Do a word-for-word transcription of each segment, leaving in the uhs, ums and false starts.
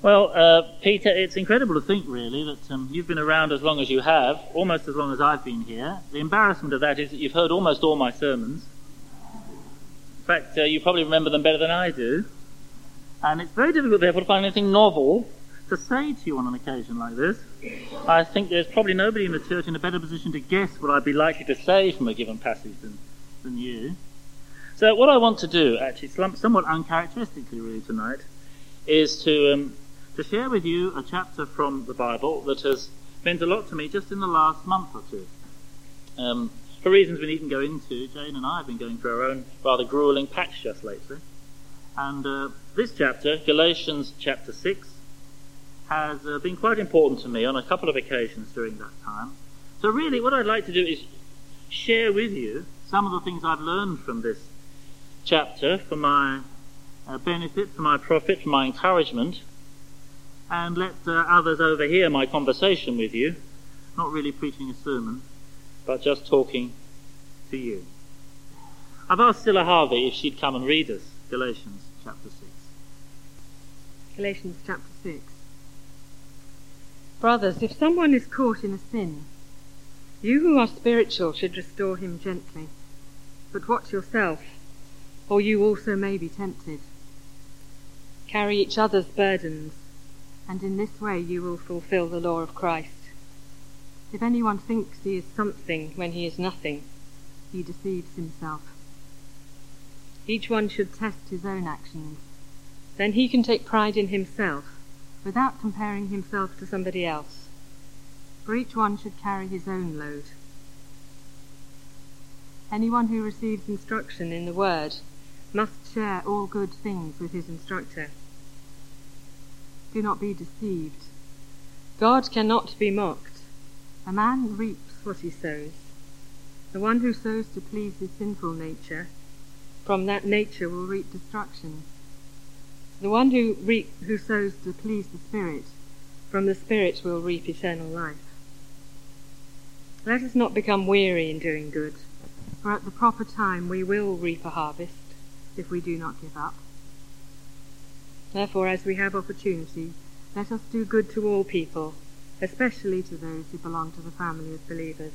Well, uh, Peter, it's incredible to think, really, that um, you've been around as long as you have, almost as long as I've been here. The embarrassment of that is that you've heard almost all my sermons. In fact, uh, you probably remember them better than I do. And it's very difficult, therefore, to find anything novel to say to you on an occasion like this. I think there's probably nobody in the church in a better position to guess what I'd be likely to say from a given passage than, than you. So what I want to do, actually, somewhat uncharacteristically really tonight, is to... Um, to share with you a chapter from the Bible that has meant a lot to me just in the last month or two. Um, for reasons we needn't go into, Jane and I have been going through our own rather gruelling patch just lately. And uh, this chapter, Galatians chapter six, has uh, been quite important to me on a couple of occasions during that time. So really what I'd like to do is share with you some of the things I've learned from this chapter for my uh, benefit, for my profit, for my encouragement, and let uh, others overhear my conversation with you, not really preaching a sermon, but just talking to you. I've asked Scylla Harvey if she'd come and read us Galatians chapter six. Galatians chapter six. Brothers, if someone is caught in a sin, you who are spiritual should restore him gently. But watch yourself, or you also may be tempted. Carry each other's burdens, and in this way you will fulfill the law of Christ. If anyone thinks he is something when he is nothing, he deceives himself. Each one should test his own actions. Then he can take pride in himself, without comparing himself to somebody else. For each one should carry his own load. Anyone who receives instruction in the word must share all good things with his instructor. Do not be deceived. God cannot be mocked. A man reaps what he sows. The one who sows to please his sinful nature, from that nature will reap destruction. The one who, reap, who sows to please the Spirit, from the Spirit will reap eternal life. Let us not become weary in doing good, for at the proper time we will reap a harvest, if we do not give up. Therefore, as we have opportunity, let us do good to all people, especially to those who belong to the family of believers.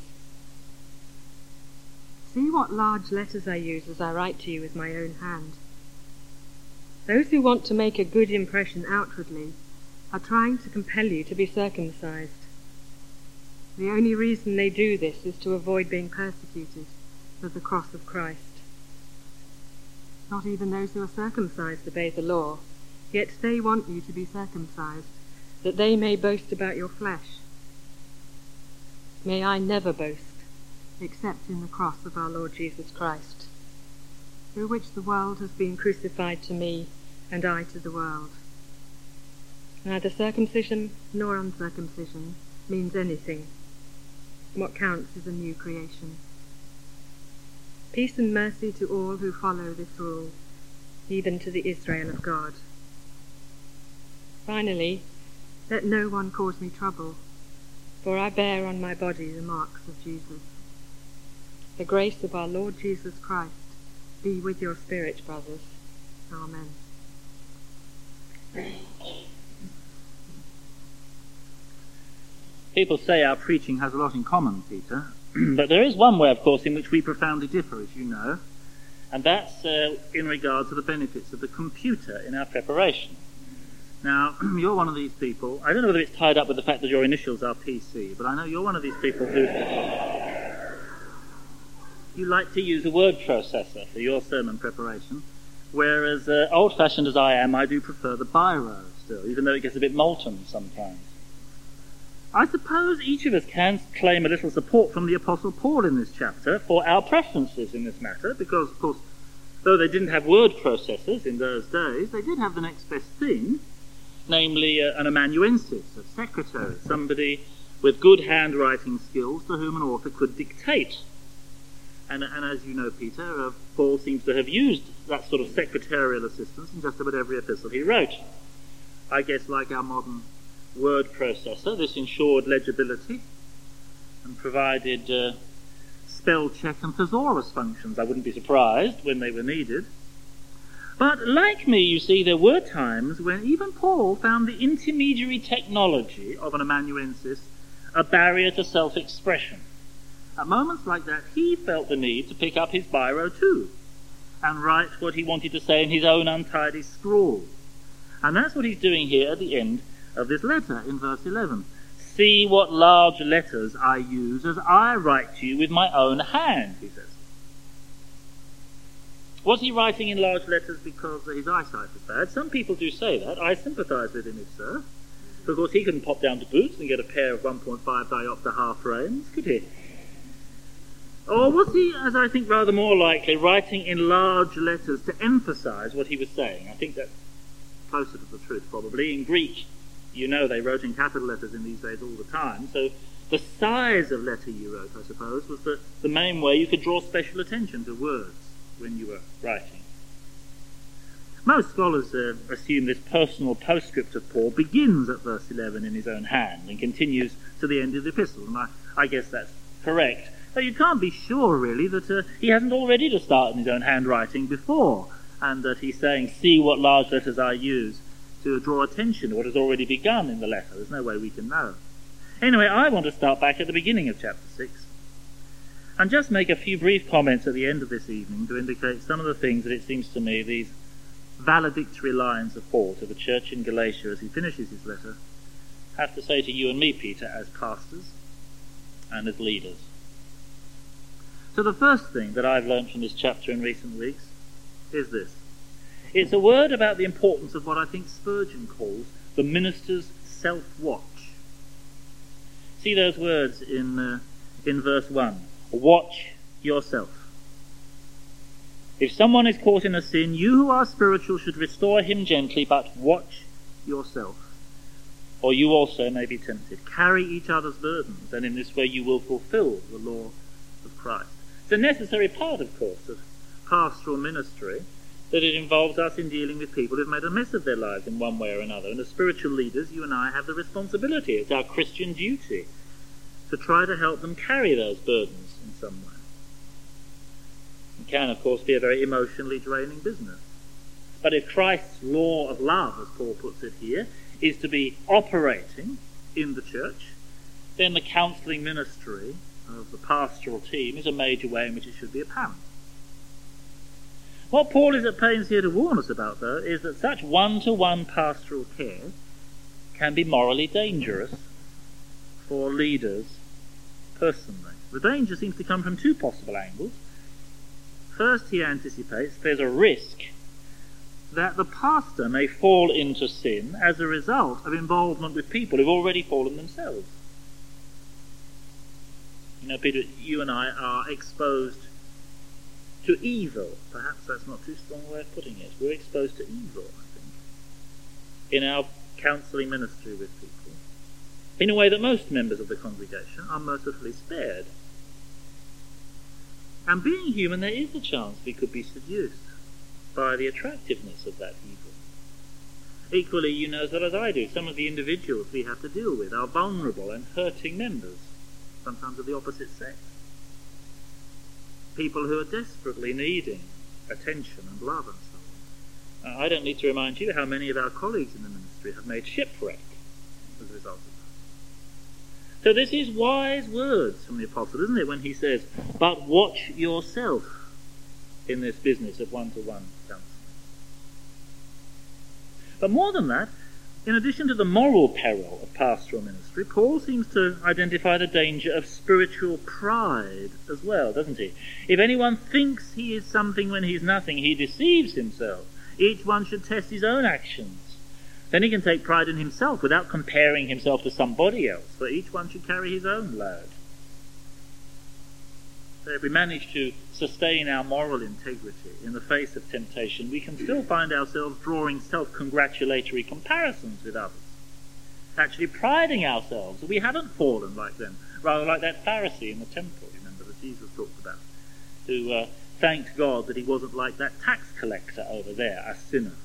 See what large letters I use as I write to you with my own hand. Those who want to make a good impression outwardly are trying to compel you to be circumcised. The only reason they do this is to avoid being persecuted for the cross of Christ. Not even those who are circumcised obey the law, yet they want you to be circumcised, that they may boast about your flesh. May I never boast, except in the cross of our Lord Jesus Christ, through which the world has been crucified to me, and I to the world. Neither circumcision nor uncircumcision means anything. What counts is a new creation. Peace and mercy to all who follow this rule, even to the Israel of God. Finally, let no one cause me trouble, for I bear on my body the marks of Jesus. The grace of our Lord Jesus Christ be with your spirit, brothers. Amen. People say our preaching has a lot in common, Peter, but there is one way, of course, in which we profoundly differ, as you know, and that's uh, in regard to the benefits of the computer in our preparation. Now, you're one of these people, I don't know whether it's tied up with the fact that your initials are P C, but I know you're one of these people who... you like to use a word processor for your sermon preparation, whereas uh, old-fashioned as I am, I do prefer the biro still, even though it gets a bit molten sometimes. I suppose each of us can claim a little support from the Apostle Paul in this chapter for our preferences in this matter, because, of course, though they didn't have word processors in those days, they did have the next best thing, namely uh, an amanuensis, a secretary, somebody with good handwriting skills to whom an author could dictate. And, and as you know, Peter, uh, Paul seems to have used that sort of secretarial assistance in just about every epistle he wrote. I guess like our modern word processor, this ensured legibility and provided uh, spell check and thesaurus functions. I wouldn't be surprised when they were needed. But like me, you see, there were times when even Paul found the intermediary technology of an amanuensis a barrier to self-expression. At moments like that, he felt the need to pick up his biro too and write what he wanted to say in his own untidy scrawl. And that's what he's doing here at the end of this letter in verse eleven. See what large letters I use as I write to you with my own hand, he says. Was he writing in large letters because his eyesight was bad? Some people do say that. I sympathise with him if so. Of course, he couldn't pop down to Boots and get a pair of one point five diopter half frames, could he? Or was he, as I think rather more likely, writing in large letters to emphasise what he was saying? I think that's closer to the truth, probably. In Greek, you know they wrote in capital letters in these days all the time, so the size of letter you wrote, I suppose, was the, the main way you could draw special attention to words when you were writing. Most scholars uh, assume this personal postscript of Paul begins at verse eleven in his own hand and continues to the end of the epistle, and I, I guess that's correct. But you can't be sure, really, that uh, he hasn't already to start in his own handwriting before, and that he's saying, see what large letters I use to draw attention to what has already begun in the letter. There's no way we can know. Anyway, I want to start back at the beginning of chapter six, and just make a few brief comments at the end of this evening to indicate some of the things that it seems to me these valedictory lines of Paul to the church in Galatia as he finishes his letter have to say to you and me, Peter, as pastors and as leaders. So the first thing that I've learned from this chapter in recent weeks is this. It's a word about the importance of what I think Spurgeon calls the minister's self-watch. See those words in uh, in verse one. Watch yourself. If someone is caught in a sin, you who are spiritual should restore him gently, but watch yourself, or you also may be tempted. Carry each other's burdens, and in this way you will fulfill the law of Christ. It's a necessary part, of course, of pastoral ministry, that it involves us in dealing with people who've made a mess of their lives in one way or another. And as spiritual leaders, you and I have the responsibility. It's our Christian duty to try to help them carry those burdens in some way. It can, of course, be a very emotionally draining business. But if Christ's law of love, as Paul puts it here, is to be operating in the church, then the counselling ministry of the pastoral team is a major way in which it should be apparent. What Paul is at pains here to warn us about, though, is that such one-to-one pastoral care can be morally dangerous for leaders personally. The danger seems to come from two possible angles. First, he anticipates there's a risk that the pastor may fall into sin as a result of involvement with people who've already fallen themselves. You know, Peter, you and I are exposed to evil. Perhaps that's not too strong a way of putting it. We're exposed to evil, I think, in our counselling ministry with people, in a way that most members of the congregation are mercifully spared. And being human, there is a chance we could be seduced by the attractiveness of that evil. Equally, you know as well as I do, some of the individuals we have to deal with are vulnerable and hurting members, sometimes of the opposite sex. People who are desperately needing attention and love and so on. Uh, I don't need to remind you how many of our colleagues in the ministry have made shipwreck as a result of that. So this is wise words from the apostle, isn't it, when he says, but watch yourself in this business of one-to-one counselling. But more than that, in addition to the moral peril of pastoral ministry, Paul seems to identify the danger of spiritual pride as well, doesn't he? If anyone thinks he is something when he's nothing, he deceives himself. Each one should test his own actions. Then he can take pride in himself without comparing himself to somebody else, for each one should carry his own load. So if we manage to sustain our moral integrity in the face of temptation, we can still find ourselves drawing self-congratulatory comparisons with others, actually priding ourselves that we haven't fallen like them, rather like that Pharisee in the temple, remember, that Jesus talked about, who uh, thanked God that he wasn't like that tax collector over there, a sinner.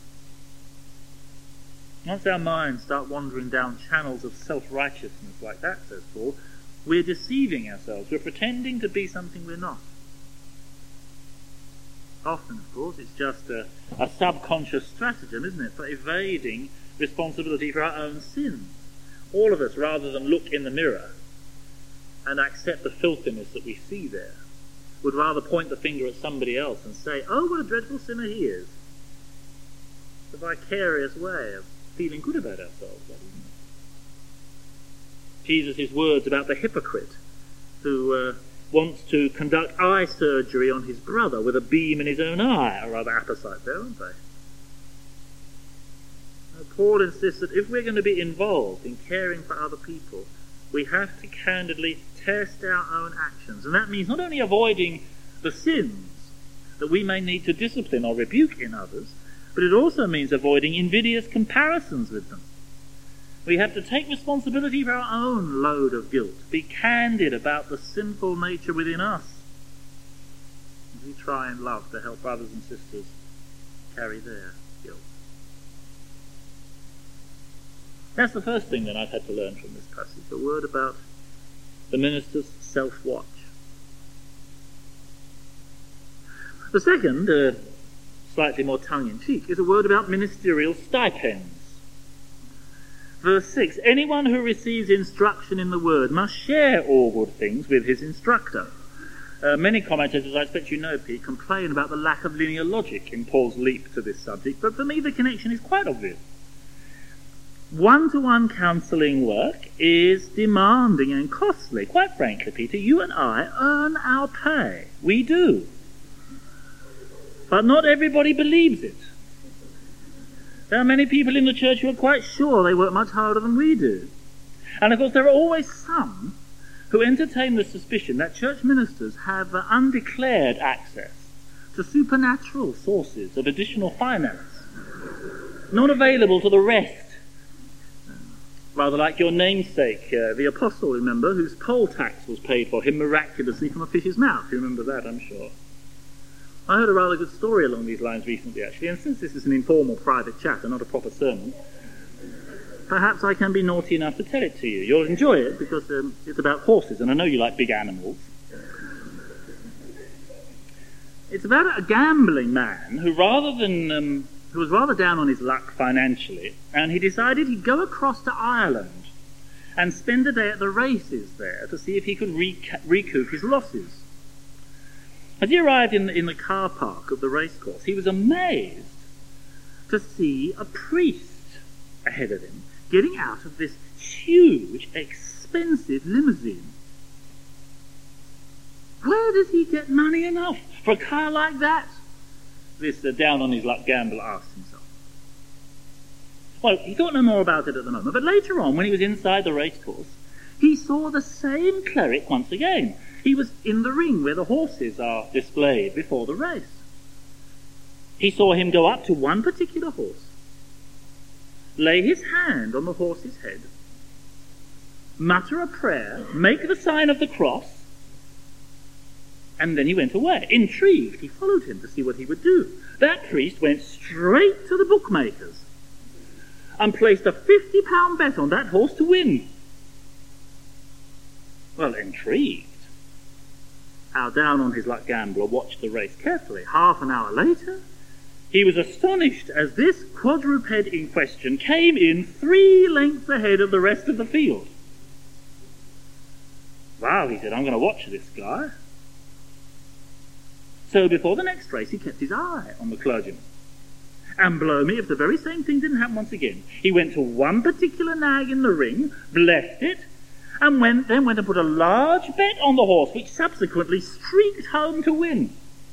Once our minds start wandering down channels of self-righteousness like that, says Paul, we're deceiving ourselves. We're pretending to be something we're not. Often, of course, it's just a, a subconscious stratagem, isn't it, for evading responsibility for our own sins. All of us, rather than look in the mirror and accept the filthiness that we see there, would rather point the finger at somebody else and say, oh, what a dreadful sinner he is. The vicarious way of feeling good about ourselves, that isn't it? Jesus' words about the hypocrite who uh, wants to conduct eye surgery on his brother with a beam in his own eye are rather apposite there, aren't they? Now, Paul insists that if we're going to be involved in caring for other people, we have to candidly test our own actions. And that means not only avoiding the sins that we may need to discipline or rebuke in others, but it also means avoiding invidious comparisons with them. We have to take responsibility for our own load of guilt, be candid about the sinful nature within us, as we try in love to help brothers and sisters carry their guilt. That's the first thing that I've had to learn from this passage, the word about the minister's self-watch. The second, uh, slightly more tongue-in-cheek, is a word about ministerial stipends. Verse six, anyone who receives instruction in the word must share all good things with his instructor. Uh, many commentators, I expect you know, Pete, complain about the lack of linear logic in Paul's leap to this subject, but for me the connection is quite obvious. One-to-one counselling work is demanding and costly. Quite frankly, Peter, you and I earn our pay. We do. But not everybody believes it. There are many people in the church who are quite sure they work much harder than we do. And of course there are always some who entertain the suspicion that church ministers have uh, undeclared access to supernatural sources of additional finance, not available to the rest. Rather like your namesake, uh, the apostle, remember, whose poll tax was paid for him miraculously from a fish's mouth. You remember that, I'm sure. I heard a rather good story along these lines recently, actually, and since this is an informal private chat and not a proper sermon, perhaps I can be naughty enough to tell it to you. You'll enjoy it because um, it's about horses, and I know you like big animals. It's about a gambling man who, rather than um, who was rather down on his luck financially, and he decided he'd go across to Ireland and spend a day at the races there to see if he could reca- recoup his losses. As he arrived in the, in the car park of the racecourse, he was amazed to see a priest ahead of him getting out of this huge, expensive limousine. Where does he get money enough for a car like that? This uh, down-on-his-luck gambler asked himself. Well, he thought no more about it at the moment, but later on, when he was inside the racecourse, he saw the same cleric once again. He was in the ring where the horses are displayed before the race. He saw him go up to one particular horse, lay his hand on the horse's head, mutter a prayer, make the sign of the cross, and then he went away. Intrigued, he followed him to see what he would do. That priest went straight to the bookmakers and placed a fifty pound bet on that horse to win. Well, intrigued, our down-on-his-luck gambler watched the race carefully. Half an hour later, he was astonished as this quadruped in question came in three lengths ahead of the rest of the field. Wow, he said, I'm going to watch this guy. So before the next race, he kept his eye on the clergyman. And blow me if the very same thing didn't happen once again. He went to one particular nag in the ring, blessed it, and went, then went and put a large bet on the horse, which subsequently streaked home to win.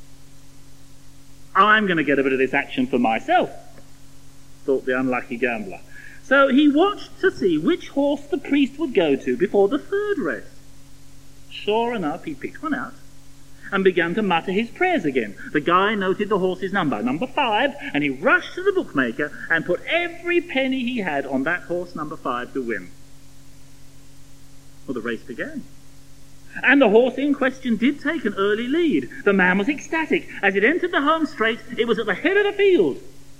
I'm going to get a bit of this action for myself, thought the unlucky gambler. So he watched to see which horse the priest would go to before the third race. Sure enough, he picked one out and began to mutter his prayers again. The guy noted the horse's number, number five, and he rushed to the bookmaker and put every penny he had on that horse, number five, to win. Well, the race began. And the horse in question did take an early lead. The man was ecstatic. As it entered the home straight, it was at the head of the field.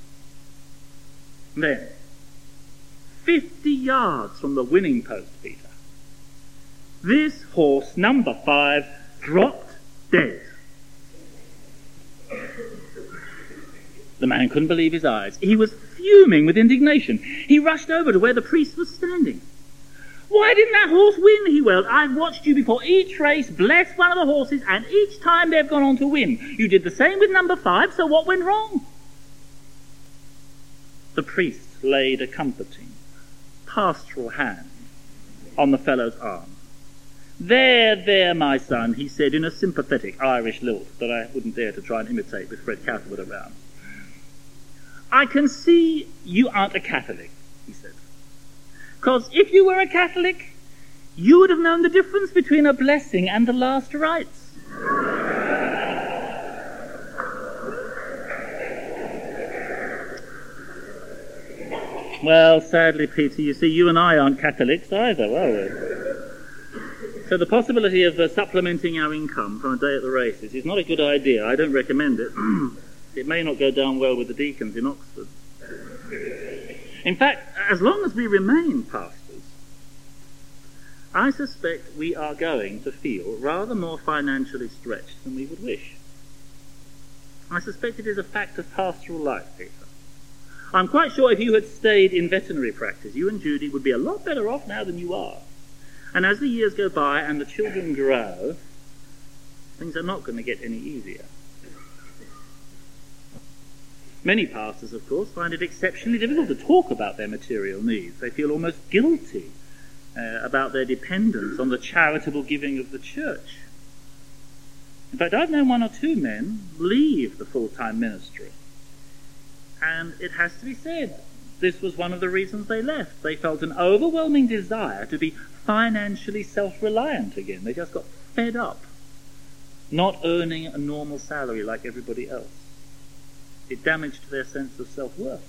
Then, fifty yards from the winning post, Peter, this horse, number five, dropped dead. The man couldn't believe his eyes. He was fuming with indignation. He rushed over to where the priest was standing. "Why didn't that horse win?" he wailed. "I've watched you before each race bless one of the horses, and each time they've gone on to win. You did the same with number five, so what went wrong?" The priest laid a comforting, pastoral hand on the fellow's arm. "There, there, my son," he said in a sympathetic Irish lilt that I wouldn't dare to try and imitate with Fred Catherwood around. "I can see you aren't a Catholic," he said. "'Cause if you were a Catholic, you would have known the difference between a blessing and the last rites." Well, sadly, Peter, you see, you and I aren't Catholics either, are we? So the possibility of uh, supplementing our income from a day at the races is not a good idea. I don't recommend it. It may not go down well with the deacons in Oxford. In fact, as long as we remain pastors, I suspect we are going to feel rather more financially stretched than we would wish. I suspect it is a fact of pastoral life, Peter. I'm quite sure if you had stayed in veterinary practice, you and Judy would be a lot better off now than you are. And as the years go by and the children grow, things are not going to get any easier. Many pastors, of course, find it exceptionally difficult to talk about their material needs. They feel almost guilty uh, about their dependence on the charitable giving of the church. In fact, I've known one or two men leave the full-time ministry. And it has to be said, this was one of the reasons they left. They felt an overwhelming desire to be financially self-reliant again. They just got fed up, not earning a normal salary like everybody else. It damaged their sense of self-worth.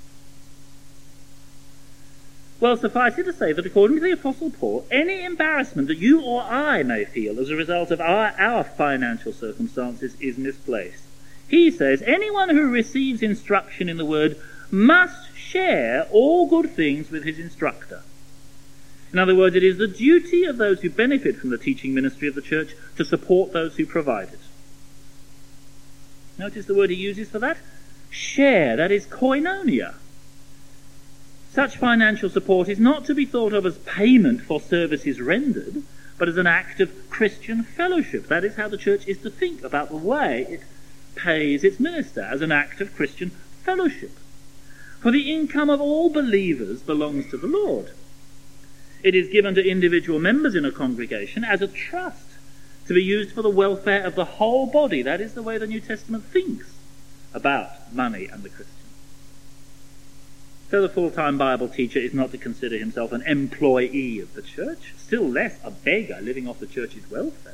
Well, suffice it to say that according to the Apostle Paul, any embarrassment that you or I may feel as a result of our, our financial circumstances is misplaced. He says, anyone who receives instruction in the word must share all good things with his instructor. In other words, it is the duty of those who benefit from the teaching ministry of the church to support those who provide it. Notice the word he uses for that? Share, that is koinonia. Such financial support is not to be thought of as payment for services rendered, but as an act of Christian fellowship. That is how the church is to think about the way it pays its minister, as an act of Christian fellowship. For the income of all believers belongs to the Lord. It is given to individual members in a congregation as a trust to be used for the welfare of the whole body. That is the way the New Testament thinks about money and the Christian. So the full-time Bible teacher is not to consider himself an employee of the church, still less a beggar living off the church's welfare.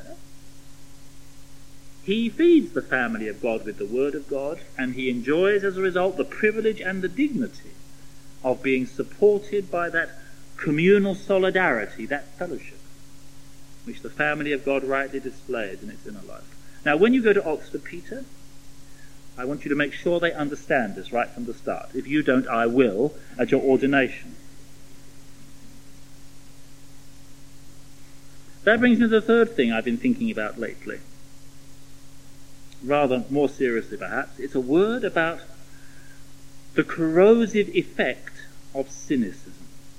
He feeds the family of God with the Word of God, and he enjoys as a result the privilege and the dignity of being supported by that communal solidarity, that fellowship, which the family of God rightly displays in its inner life. Now, when you go to Oxford, Peter, I want you to make sure they understand this right from the start. If you don't, I will at your ordination. That brings me to the third thing I've been thinking about lately. Rather more seriously, perhaps. It's a word about the corrosive effect of cynicism.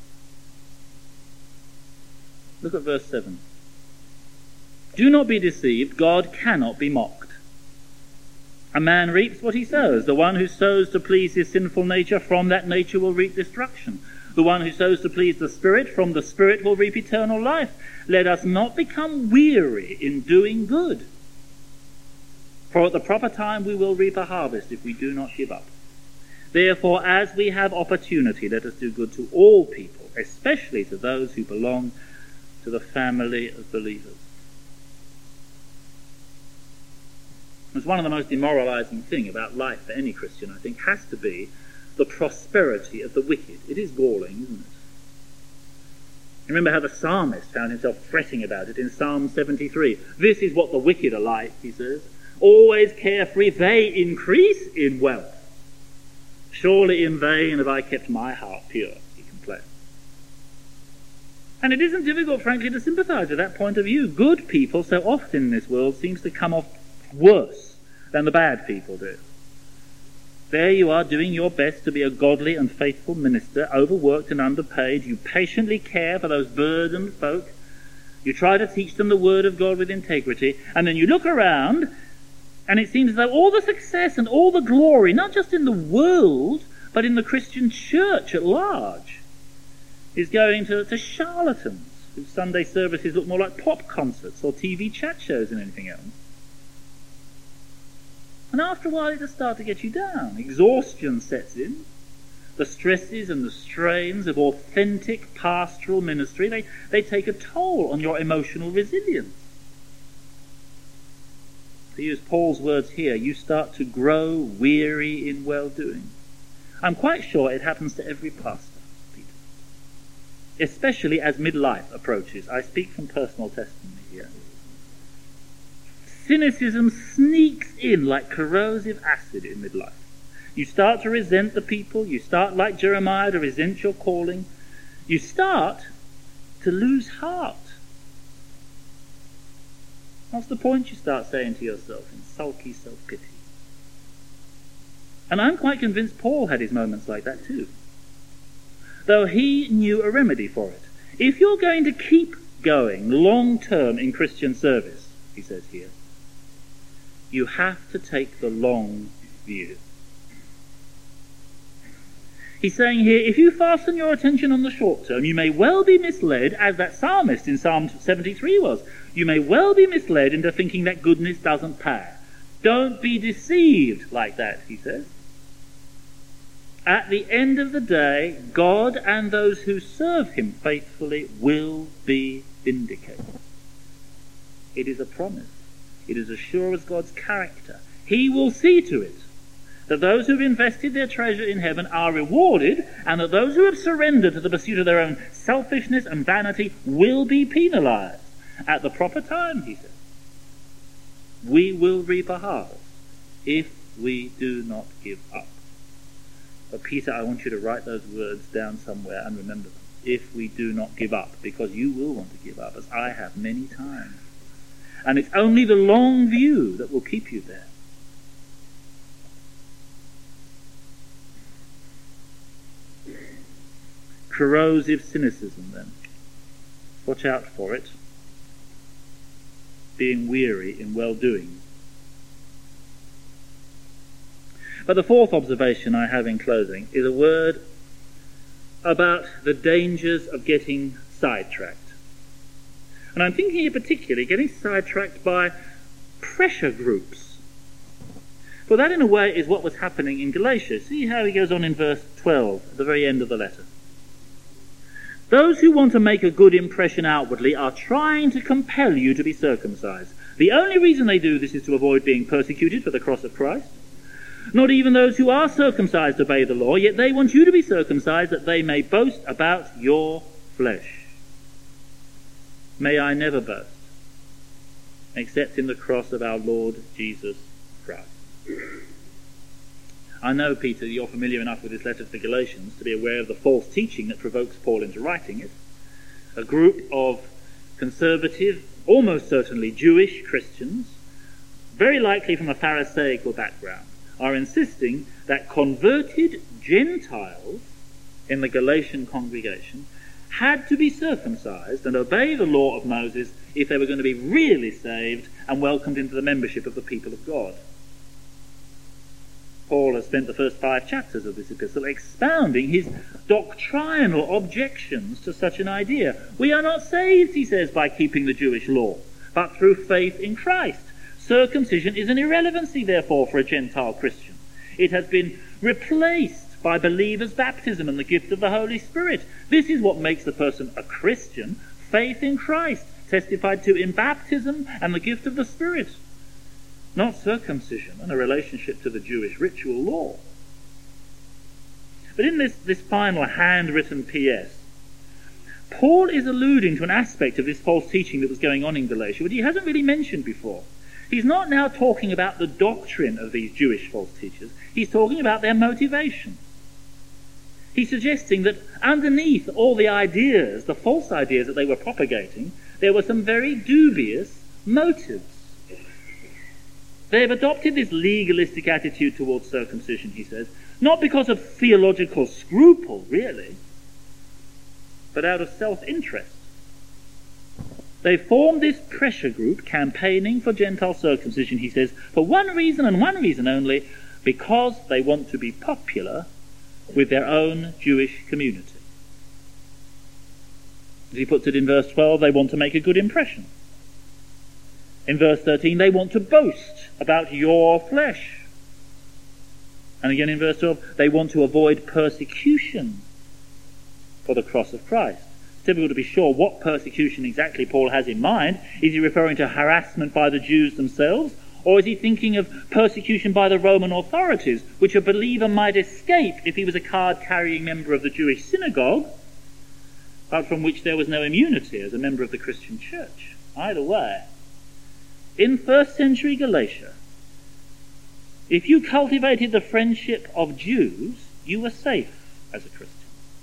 Look at verse seven. Do not be deceived, God cannot be mocked. A man reaps what he sows. The one who sows to please his sinful nature, from that nature will reap destruction. The one who sows to please the Spirit, from the Spirit will reap eternal life. Let us not become weary in doing good, for at the proper time we will reap a harvest if we do not give up. Therefore, as we have opportunity, let us do good to all people, especially to those who belong to the family of believers. It's one of the most demoralizing things about life for any Christian, I think, has to be the prosperity of the wicked. It is galling, isn't it? Remember how the psalmist found himself fretting about it in Psalm seventy-three. This is what the wicked are like, he says. Always carefree, they increase in wealth. Surely in vain have I kept my heart pure, he complains. And it isn't difficult, frankly, to sympathize with that point of view. Good people so often in this world seems to come off worse than the bad people do. There you are doing your best to be a godly and faithful minister, overworked and underpaid. You patiently care for those burdened folk. You try to teach them the word of God with integrity, and then you look around and it seems as though all the success and all the glory, not just in the world, but in the Christian church at large, is going to, to charlatans whose Sunday services look more like pop concerts or T V chat shows than anything else. And after a while it just starts to get you down. Exhaustion sets in. The stresses and the strains of authentic pastoral ministry, they, they take a toll on your emotional resilience. To use Paul's words here, you start to grow weary in well-doing. I'm quite sure it happens to every pastor, Peter. Especially as midlife approaches. I speak from personal testimony here. Cynicism sneaks in like corrosive acid in midlife. You start to resent the people. You start, like Jeremiah, to resent your calling. You start to lose heart. What's the point, you start saying to yourself in sulky self-pity? And I'm quite convinced Paul had his moments like that too. Though he knew a remedy for it. If you're going to keep going long-term in Christian service, he says here, you have to take the long view. He's saying here, if you fasten your attention on the short term, you may well be misled, as that psalmist in Psalm seventy-three was. You may well be misled into thinking that goodness doesn't pay. Don't be deceived like that, he says. At the end of the day, God and those who serve him faithfully will be vindicated. It is a promise. It is as sure as God's character. He will see to it that those who have invested their treasure in heaven are rewarded, and that those who have surrendered to the pursuit of their own selfishness and vanity will be penalized. At the proper time, he says, we will reap a harvest if we do not give up. But Peter, I want you to write those words down somewhere and remember them. If we do not give up, because you will want to give up, as I have many times. And it's only the long view that will keep you there. Corrosive cynicism, then. Watch out for it. Being weary in well-doing. But the fourth observation I have in closing is a word about the dangers of getting sidetracked. And I'm thinking here particularly getting sidetracked by pressure groups. For that in a way is what was happening in Galatia. See how he goes on in verse twelve, at the very end of the letter. Those who want to make a good impression outwardly are trying to compel you to be circumcised. The only reason they do this is to avoid being persecuted for the cross of Christ. Not even those who are circumcised obey the law, yet they want you to be circumcised that they may boast about your flesh. May I never boast, except in the cross of our Lord Jesus Christ. I know, Peter, you're familiar enough with this letter to the Galatians to be aware of the false teaching that provokes Paul into writing it. A group of conservative, almost certainly Jewish Christians, very likely from a Pharisaical background, are insisting that converted Gentiles in the Galatian congregation had to be circumcised and obey the law of Moses if they were going to be really saved and welcomed into the membership of the people of God. Paul has spent the first five chapters of this epistle expounding his doctrinal objections to such an idea. We are not saved, he says, by keeping the Jewish law, but through faith in Christ. Circumcision is an irrelevancy, therefore, for a Gentile Christian. It has been replaced by believers' baptism and the gift of the Holy Spirit. This is what makes the person a Christian, faith in Christ, testified to in baptism and the gift of the Spirit. Not circumcision and a relationship to the Jewish ritual law. But in this, this final handwritten P S, Paul is alluding to an aspect of this false teaching that was going on in Galatia, which he hasn't really mentioned before. He's not now talking about the doctrine of these Jewish false teachers. He's talking about their motivation. He's suggesting that underneath all the ideas, the false ideas that they were propagating, there were some very dubious motives. They've adopted this legalistic attitude towards circumcision, he says, not because of theological scruple, really, but out of self-interest. They formed this pressure group campaigning for Gentile circumcision, he says, for one reason and one reason only, because they want to be popular with their own Jewish community. As he puts it in verse twelve, they want to make a good impression. In verse thirteen, they want to boast about your flesh. And again in verse twelve, they want to avoid persecution for the cross of Christ. It's difficult to be sure what persecution exactly Paul has in mind. Is he referring to harassment by the Jews themselves? Or is he thinking of persecution by the Roman authorities, which a believer might escape if he was a card-carrying member of the Jewish synagogue, but from which there was no immunity as a member of the Christian church? Either way, in first century Galatia, if you cultivated the friendship of Jews, you were safe as a Christian.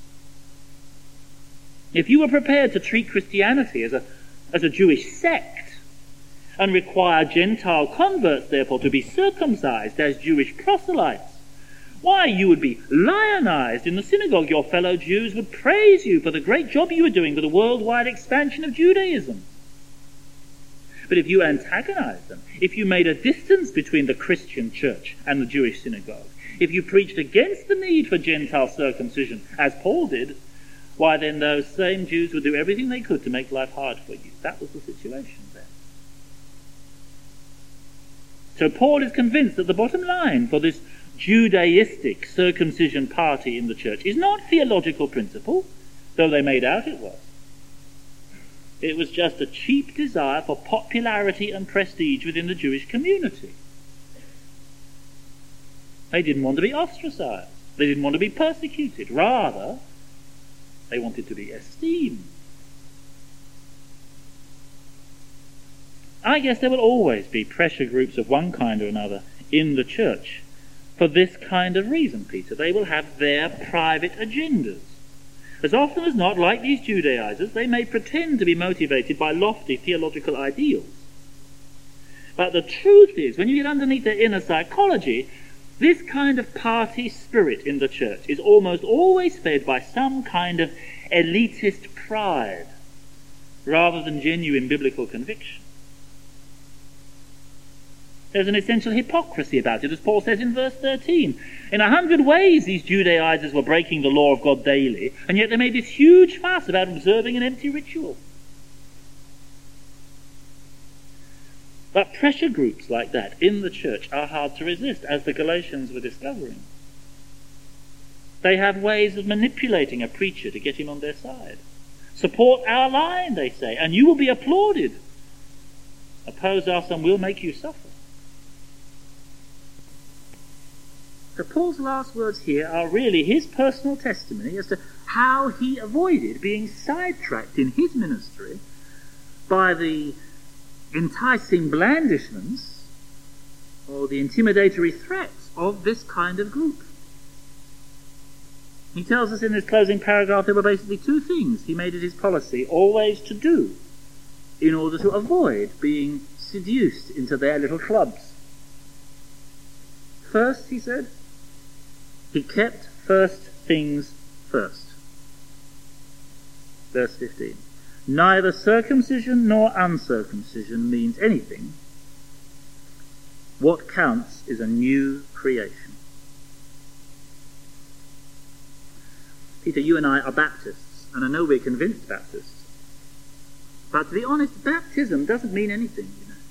If you were prepared to treat Christianity as a, as a Jewish sect, and require Gentile converts, therefore, to be circumcised as Jewish proselytes, why, you would be lionized in the synagogue. Your fellow Jews would praise you for the great job you were doing for the worldwide expansion of Judaism. But if you antagonized them, if you made a distance between the Christian church and the Jewish synagogue, if you preached against the need for Gentile circumcision, as Paul did, why then those same Jews would do everything they could to make life hard for you. That was the situation then. So Paul is convinced that the bottom line for this Judaistic circumcision party in the church is not theological principle, though they made out it was. It was just a cheap desire for popularity and prestige within the Jewish community. They didn't want to be ostracized. They didn't want to be persecuted. Rather, they wanted to be esteemed. I guess there will always be pressure groups of one kind or another in the church for this kind of reason, Peter. They will have their private agendas. As often as not, like these Judaizers, they may pretend to be motivated by lofty theological ideals. But the truth is, when you get underneath their inner psychology, this kind of party spirit in the church is almost always fed by some kind of elitist pride rather than genuine biblical conviction. There's an essential hypocrisy about it, as Paul says in verse thirteen. In a hundred ways these Judaizers were breaking the law of God daily, and yet they made this huge fuss about observing an empty ritual. But pressure groups like that in the church are hard to resist, as the Galatians were discovering. They have ways of manipulating a preacher to get him on their side. Support our line, they say, and you will be applauded. Oppose us and we'll make you suffer. So Paul's last words here are really his personal testimony as to how he avoided being sidetracked in his ministry by the enticing blandishments or the intimidatory threats of this kind of group. He tells us in this closing paragraph there were basically two things he made it his policy always to do in order to avoid being seduced into their little clubs. First, he said, he kept first things first. Verse fifteen. Neither circumcision nor uncircumcision means anything. What counts is a new creation. Peter, you and I are Baptists, and I know we're convinced Baptists. But to be honest, baptism doesn't mean anything, you know.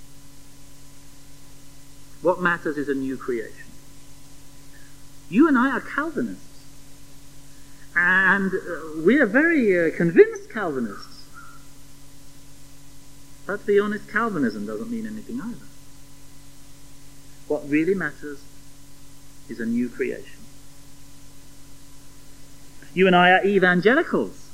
What matters is a new creation. You and I are Calvinists, and uh, we are very uh, convinced Calvinists. But to be honest, Calvinism doesn't mean anything either. What really matters is a new creation. You and I are evangelicals.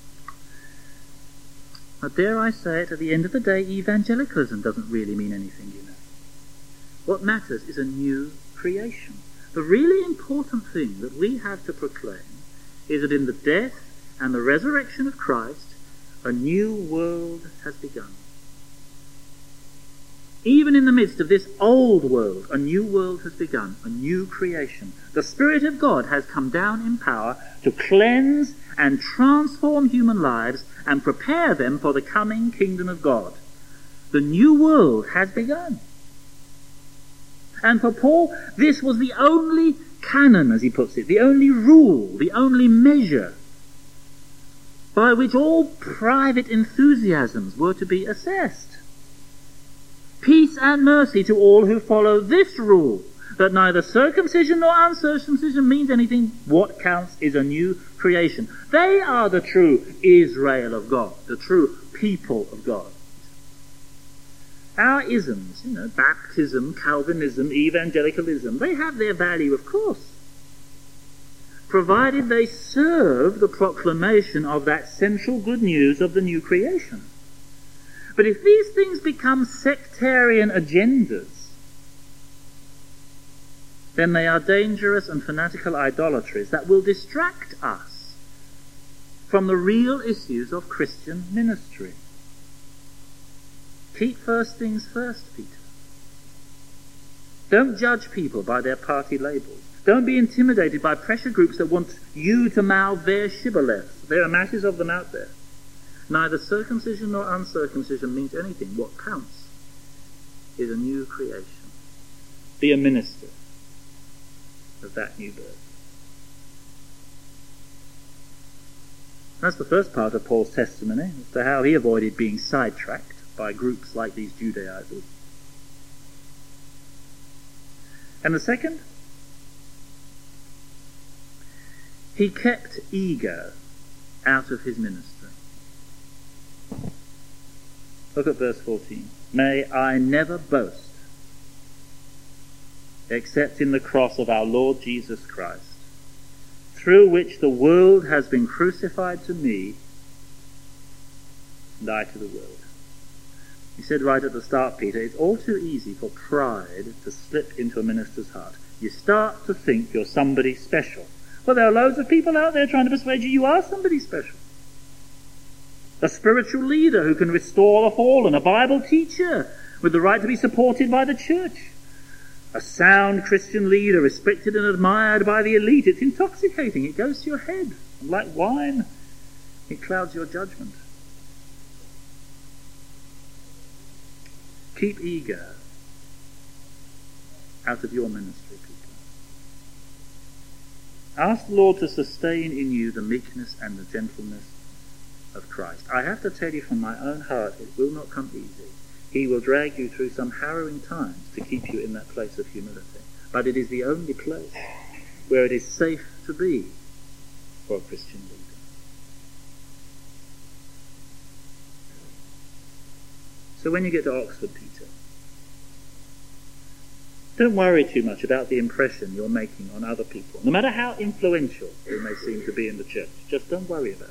But dare I say it, at the end of the day, evangelicalism doesn't really mean anything, you know. What matters is a new creation. The really important thing that we have to proclaim is that in the death and the resurrection of Christ, a new world has begun. Even in the midst of this old world, a new world has begun, a new creation. The Spirit of God has come down in power to cleanse and transform human lives and prepare them for the coming kingdom of God. The new world has begun. And for Paul, this was the only canon, as he puts it, the only rule, the only measure by which all private enthusiasms were to be assessed. Peace and mercy to all who follow this rule, that neither circumcision nor uncircumcision means anything. What counts is a new creation. They are the true Israel of God, the true people of God. Our isms, you know, baptism, Calvinism, evangelicalism, they have their value, of course, provided they serve the proclamation of that central good news of the new creation. But if these things become sectarian agendas, then they are dangerous and fanatical idolatries that will distract us from the real issues of Christian ministry. Keep first things first, Peter. Don't judge people by their party labels. Don't be intimidated by pressure groups that want you to mouth their shibboleths. There are masses of them out there. Neither circumcision nor uncircumcision means anything. What counts is a new creation. Be a minister of that new birth. That's the first part of Paul's testimony as to how he avoided being sidetracked by groups like these Judaizers. And the second, he kept ego out of his ministry. Look at verse fourteen. May I never boast except in the cross of our Lord Jesus Christ, through which the world has been crucified to me and I to the world. He said right at the start, Peter, it's all too easy for pride to slip into a minister's heart. You start to think you're somebody special. Well, there are loads of people out there trying to persuade you you are somebody special. A spiritual leader who can restore the fallen, a Bible teacher with the right to be supported by the church, a sound Christian leader respected and admired by the elite. It's intoxicating. It goes to your head. And like wine, it clouds your judgment. Keep ego out of your ministry, people. Ask the Lord to sustain in you the meekness and the gentleness of Christ. I have to tell you from my own heart, it will not come easy. He will drag you through some harrowing times to keep you in that place of humility. But it is the only place where it is safe to be for a Christian leader. So when you get to Oxford, Peter, don't worry too much about the impression you're making on other people. No matter how influential they may seem to be in the church, just don't worry about it.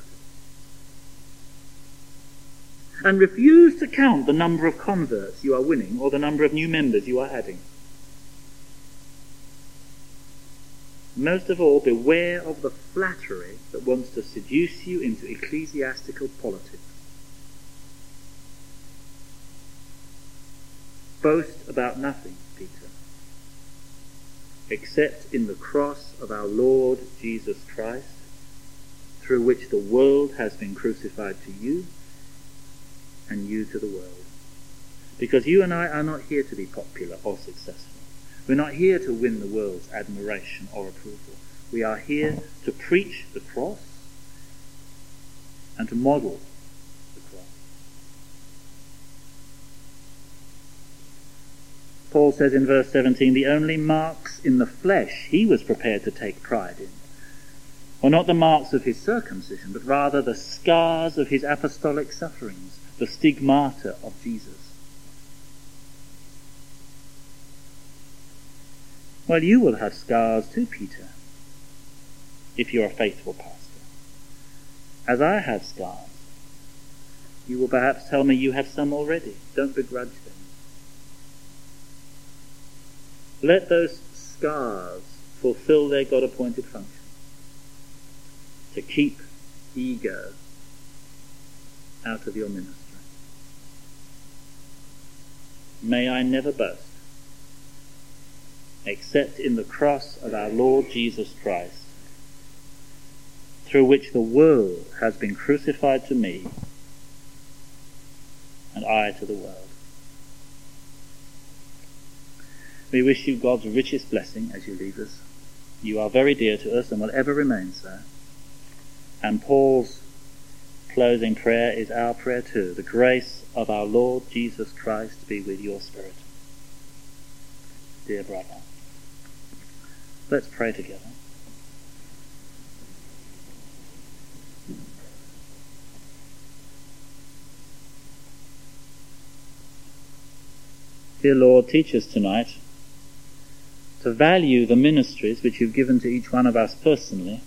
And refuse to count the number of converts you are winning or the number of new members you are adding. Most of all, beware of the flattery that wants to seduce you into ecclesiastical politics. Boast about nothing, Peter, except in the cross of our Lord Jesus Christ, through which the world has been crucified to you and you to the world. Because you and I are not here to be popular or successful. We're not here to win the world's admiration or approval. We are here to preach the cross and to model the cross. Paul says in verse seventeen, the only marks in the flesh he was prepared to take pride in were not the marks of his circumcision, but rather the scars of his apostolic sufferings, the stigmata of Jesus. Well, you will have scars too, Peter, if you're a faithful pastor. As I have scars, you will perhaps tell me you have some already. Don't begrudge them. Let those scars fulfill their God-appointed function, to keep ego out of your ministry. may I never boast, except in the cross of our Lord Jesus Christ, through which the world has been crucified to me, and I to the world. We wish you God's richest blessing as you leave us. You are very dear to us and will ever remain so. And Paul's closing prayer is our prayer too. The grace of our Lord Jesus Christ be with your spirit. Dear brother, let's pray together. Dear Lord, teach us tonight to value the ministries which you've given to each one of us personally,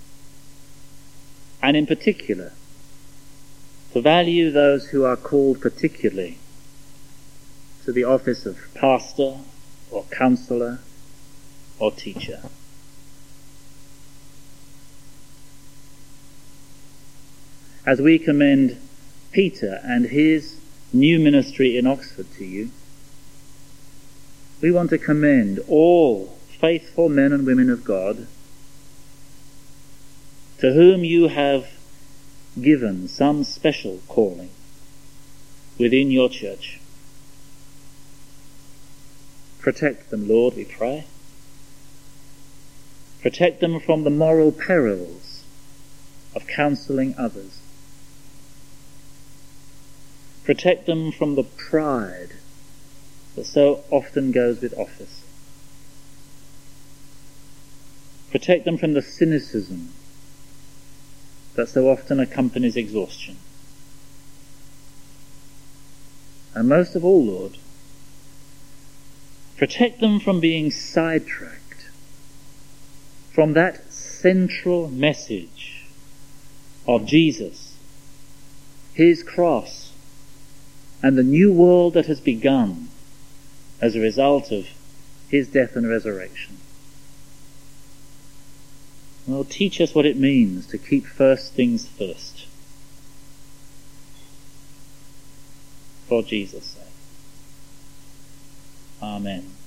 and in particular, to value those who are called particularly to the office of pastor or counsellor or teacher. As we commend Peter and his new ministry in Oxford to you, we want to commend all faithful men and women of God to whom you have given some special calling within your church. Protect them, Lord, we pray. Protect them from the moral perils of counselling others. Protect them from the pride that so often goes with office. Protect them from the cynicism that so often accompanies exhaustion. And most of all, Lord, protect them from being sidetracked from that central message of Jesus, his cross, and the new world that has begun as a result of his death and resurrection. Well, teach us what it means to keep first things first, for Jesus' sake. Amen.